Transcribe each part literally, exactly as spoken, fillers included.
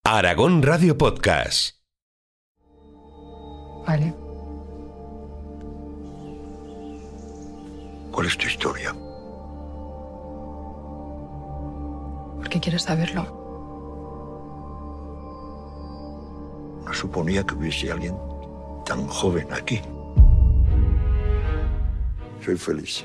Aragón Radio Podcast. Vale. ¿Cuál es tu historia? ¿Por qué quieres saberlo? No suponía que hubiese alguien tan joven aquí. Soy feliz.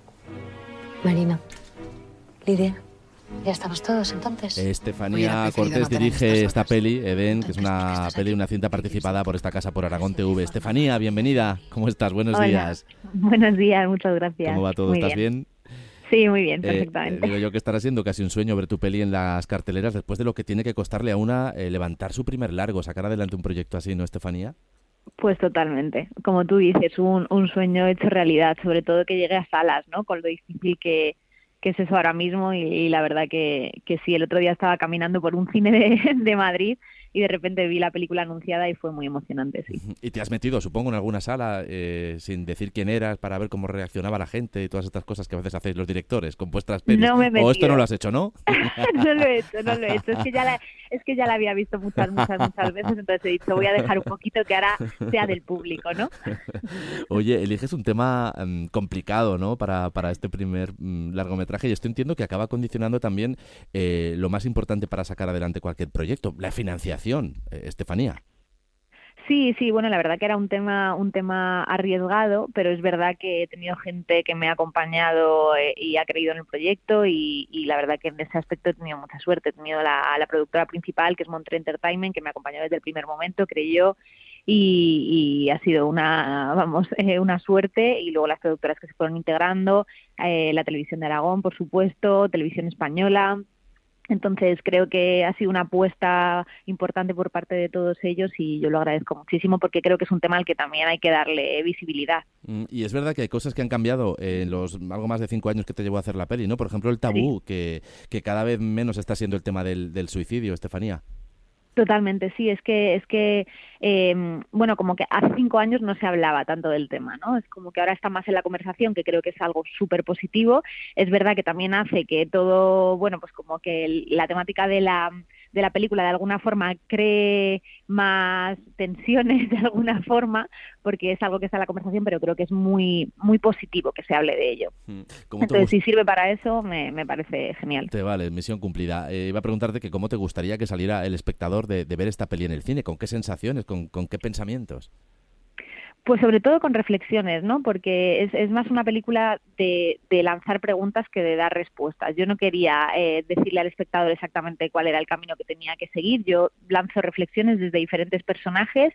Marina, Lidia, ya estamos todos entonces. Estefanía Cortés dirige esta peli, Edén, que es una peli, una cinta participada por esta casa, por Aragón T V. Estefanía, bienvenida. ¿Cómo estás? Buenos Hola. días. Buenos días, muchas gracias. ¿Cómo va todo? Muy ¿Estás bien? Sí, muy bien, Eh, perfectamente. eh, digo yo que estará siendo casi un sueño ver tu peli en las carteleras después de lo que tiene que costarle a una eh, levantar su primer largo, sacar adelante un proyecto así, ¿no, Estefanía? Pues totalmente. Como tú dices, un, un sueño hecho realidad, sobre todo que llegue a salas, ¿no? Con lo difícil que, que es eso ahora mismo y, y la verdad que, que sí, el otro día estaba caminando por un cine de, de Madrid y de repente vi la película anunciada y fue muy emocionante, sí. Y te has metido, supongo, en alguna sala eh, sin decir quién eras para ver cómo reaccionaba la gente y todas estas cosas que a veces hacéis los directores con vuestras pelis. No me he O esto metido. no lo has hecho, ¿no? No lo he hecho, no lo he hecho. Es que ya la, es que ya la había visto muchas, muchas, muchas veces, entonces he dicho, voy a dejar un poquito que ahora sea del público, ¿no? Oye, eliges un tema um, complicado, ¿no? Para, para este primer um, largometraje, y esto entiendo que acaba condicionando también eh, lo más importante para sacar adelante cualquier proyecto, la financiación, eh, Estefanía. Sí, sí, bueno, la verdad que era un tema un tema arriesgado, pero es verdad que he tenido gente que me ha acompañado eh, y ha creído en el proyecto y, y la verdad que en ese aspecto he tenido mucha suerte. He tenido la, la productora principal, que es Montre Entertainment, que me ha acompañado desde el primer momento, creyó, y, y ha sido una, vamos, eh, una suerte. Y luego las productoras que se fueron integrando, eh, la Televisión de Aragón, por supuesto, Televisión Española. Entonces creo que ha sido una apuesta importante por parte de todos ellos y yo lo agradezco muchísimo porque creo que es un tema al que también hay que darle visibilidad. Mm, y es verdad que hay cosas que han cambiado en los algo más de cinco años que te llevó a hacer la peli, ¿no? Por ejemplo, el tabú, sí. que, que cada vez menos está siendo el tema del, del suicidio, Estefanía. Totalmente, sí, es que, es que eh, bueno, como que hace cinco años no se hablaba tanto del tema, ¿no? Es como que ahora está más en la conversación, que creo que es algo súper positivo. Es verdad que también hace que todo, bueno, pues como que el, la temática de la, de la película de alguna forma cree más tensiones de alguna forma, porque es algo que está en la conversación, pero creo que es muy, muy positivo que se hable de ello. Entonces, si sirve para eso, me, me parece genial. Te vale, misión cumplida. Eh, iba a preguntarte que cómo te gustaría que saliera el espectador de, de ver esta peli en el cine, con qué sensaciones, con, con qué pensamientos. Pues sobre todo con reflexiones, ¿no? Porque es, es más una película de, de lanzar preguntas que de dar respuestas. Yo no quería eh, decirle al espectador exactamente cuál era el camino que tenía que seguir. Yo lanzo reflexiones desde diferentes personajes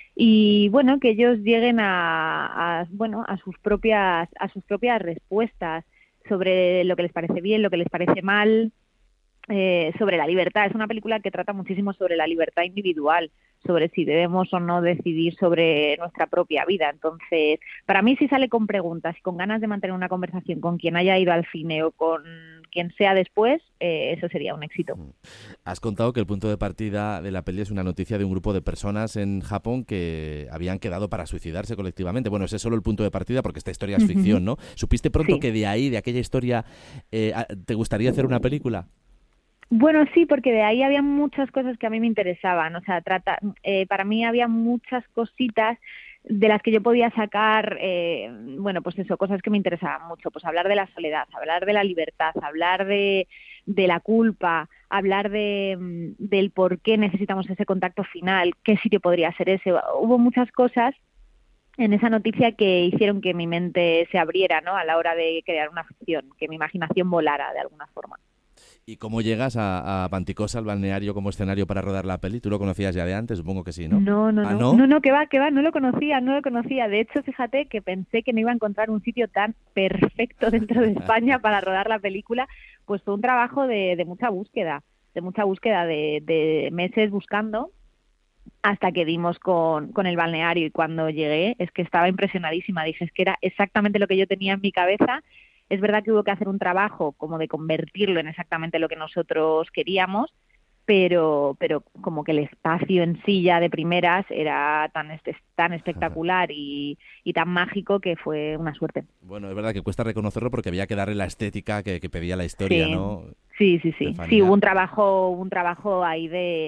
y bueno, que ellos lleguen a, a bueno a sus propias a sus propias respuestas sobre lo que les parece bien, lo que les parece mal. Eh, sobre la libertad. Es una película que trata muchísimo sobre la libertad individual, sobre si debemos o no decidir sobre nuestra propia vida. Entonces, para mí, si sale con preguntas y con ganas de mantener una conversación con quien haya ido al cine o con quien sea después, eh, eso sería un éxito. Has contado que el punto de partida de la peli es una noticia de un grupo de personas en Japón que habían quedado para suicidarse colectivamente. Bueno, ese es solo el punto de partida porque esta historia es ficción, ¿no? ¿Supiste pronto Sí. que de ahí, de aquella historia, eh, te gustaría hacer una película? Bueno, sí, porque de ahí había muchas cosas que a mí me interesaban. O sea, trata, eh, para mí había muchas cositas de las que yo podía sacar, eh, bueno, pues eso, cosas que me interesaban mucho. Pues hablar de la soledad, hablar de la libertad, hablar de, de la culpa, hablar de, del por qué necesitamos ese contacto final, qué sitio podría ser ese. Hubo muchas cosas en esa noticia que hicieron que mi mente se abriera, ¿no? A la hora de crear una ficción, que mi imaginación volara de alguna forma. ¿Y cómo llegas a, a Panticosa, al balneario, como escenario para rodar la peli? ¿Tú lo conocías ya de antes? Supongo que sí, ¿no? No, no, ¿Ah, no, no? no, no, que va, que va, no lo conocía, no lo conocía. De hecho, fíjate que pensé que no iba a encontrar un sitio tan perfecto dentro de España para rodar la película. Pues fue un trabajo de, de mucha búsqueda, de mucha búsqueda, de, de meses buscando, hasta que dimos con, con el balneario. Y cuando llegué, es que estaba impresionadísima. Dije, es que era exactamente lo que yo tenía en mi cabeza. Es verdad que hubo que hacer un trabajo como de convertirlo en exactamente lo que nosotros queríamos, pero pero como que el espacio en sí ya de primeras era tan este, tan espectacular y, y tan mágico que fue una suerte. Bueno, es verdad que cuesta reconocerlo porque había que darle la estética que, que pedía la historia, sí, ¿no? Sí, sí, sí. Estefanía. Sí, hubo un trabajo, un trabajo ahí de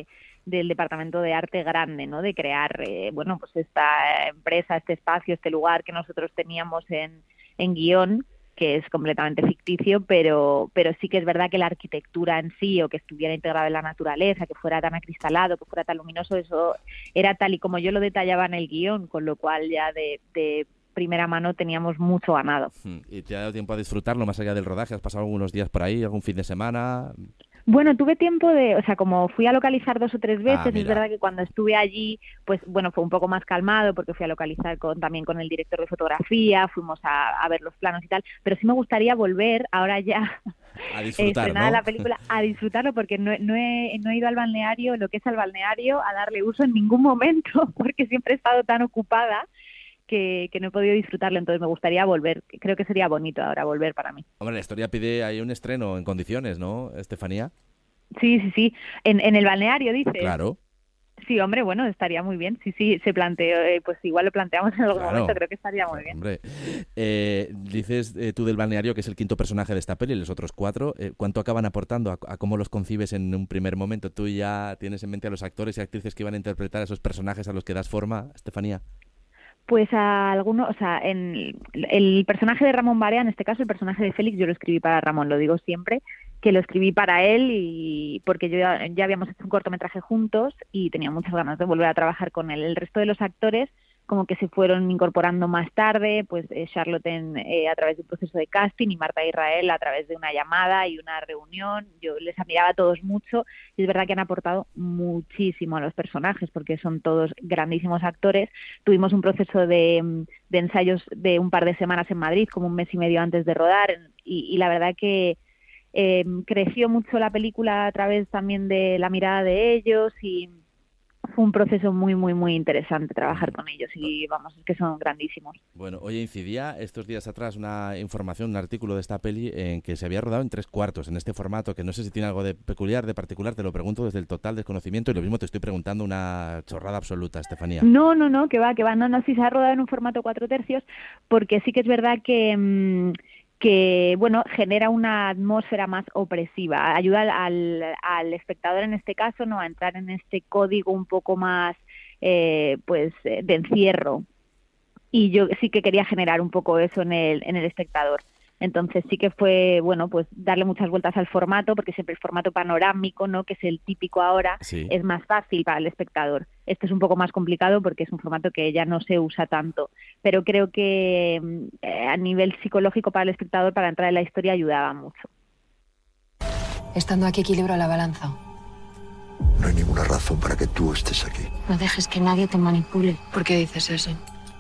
del departamento de arte grande, ¿no? De crear, eh, bueno, pues esta empresa, este espacio, este lugar que nosotros teníamos en, en guión, que es completamente ficticio, pero pero sí que es verdad que la arquitectura en sí, o que estuviera integrada en la naturaleza, que fuera tan acristalado, que fuera tan luminoso, eso era tal y como yo lo detallaba en el guión, con lo cual ya de, de primera mano teníamos mucho ganado. ¿Y te ha dado tiempo a disfrutarlo más allá del rodaje? ¿Has pasado algunos días por ahí, algún fin de semana? Bueno, tuve tiempo de, o sea, como fui a localizar dos o tres veces, Ah, es verdad que cuando estuve allí, pues bueno, fue un poco más calmado porque fui a localizar con, también con el director de fotografía, fuimos a, a ver los planos y tal, pero sí me gustaría volver ahora ya a disfrutar, estrenada ¿no? la película, a disfrutarlo, porque no, no, he, no he ido al balneario, lo que es al balneario, a darle uso en ningún momento, porque siempre he estado tan ocupada que, que no he podido disfrutarlo, entonces me gustaría volver. Creo que sería bonito ahora volver para mí. Hombre, la historia pide ahí un estreno en condiciones, ¿no, Estefanía? Sí, sí, sí. En, en el balneario, dices. Claro. Sí, hombre, bueno, estaría muy bien. Sí, sí, se planteó, eh, pues igual lo planteamos en algún Claro. momento, creo que estaría muy bien. Hombre, eh, dices eh, tú del balneario que es el quinto personaje de esta peli, los otros cuatro, eh, ¿cuánto acaban aportando a, a cómo los concibes en un primer momento? ¿Tú ya tienes en mente a los actores y actrices que iban a interpretar a esos personajes a los que das forma, Estefanía? Pues a algunos, o sea, en el personaje de Ramón Barea, en este caso el personaje de Félix, yo lo escribí para Ramón, lo digo siempre, que lo escribí para él y porque yo ya, ya habíamos hecho un cortometraje juntos y tenía muchas ganas de volver a trabajar con él. El resto de los actores como que se fueron incorporando más tarde, pues eh, Charlotte en, eh, a través de un proceso de casting y Marta Israel a través de una llamada y una reunión. Yo les admiraba a todos mucho y es verdad que han aportado muchísimo a los personajes porque son todos grandísimos actores. Tuvimos un proceso de, de ensayos de un par de semanas en Madrid, como un mes y medio antes de rodar y, y la verdad que eh, creció mucho la película a través también de la mirada de ellos y fue un proceso muy, muy, muy interesante trabajar con ellos y vamos, es que son grandísimos. Bueno, oye, incidía estos días atrás una información, un artículo de esta peli en que se había rodado en tres cuartos, en este formato, que no sé si tiene algo de peculiar, de particular, te lo pregunto desde el total desconocimiento y lo mismo te estoy preguntando una chorrada absoluta, Estefanía. No, no, no, que va, que va, no, no, sí se ha rodado en un formato cuatro tercios porque sí que es verdad que... Mmm, que bueno genera una atmósfera más opresiva, ayuda al, al, al espectador en este caso no a entrar en este código un poco más eh, pues de encierro y yo sí que quería generar un poco eso en el en el espectador. Entonces sí que fue, bueno, pues darle muchas vueltas al formato, porque siempre el formato panorámico, ¿no?, que es el típico ahora, sí, es más fácil para el espectador. Este es un poco más complicado porque es un formato que ya no se usa tanto, pero creo que eh, a nivel psicológico para el espectador, para entrar en la historia, ayudaba mucho. Estando aquí equilibro la balanza. No hay ninguna razón para que tú estés aquí. No dejes que nadie te manipule. ¿Por qué dices eso?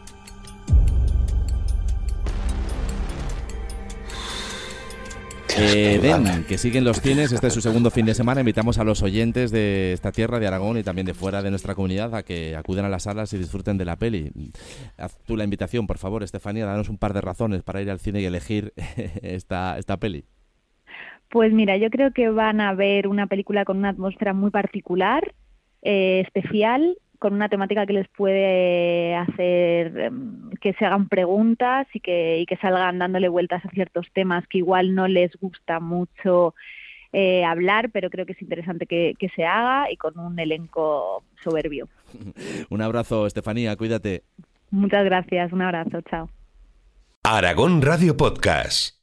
Eh, Den, que siguen los cines, este es su segundo fin de semana. Invitamos a los oyentes de esta tierra, de Aragón y también de fuera de nuestra comunidad a que acudan a las salas y disfruten de la peli. Haz tú la invitación, por favor, Estefanía, danos un par de razones para ir al cine y elegir esta, esta peli. Pues mira, yo creo que van a ver una película con una atmósfera muy particular, eh, especial, con una temática que les puede hacer um, que se hagan preguntas y que, y que salgan dándole vueltas a ciertos temas que igual no les gusta mucho eh, hablar, pero creo que es interesante que, que se haga y con un elenco soberbio. Un abrazo, Estefanía, cuídate. Muchas gracias, un abrazo, chao. Aragón Radio Podcast.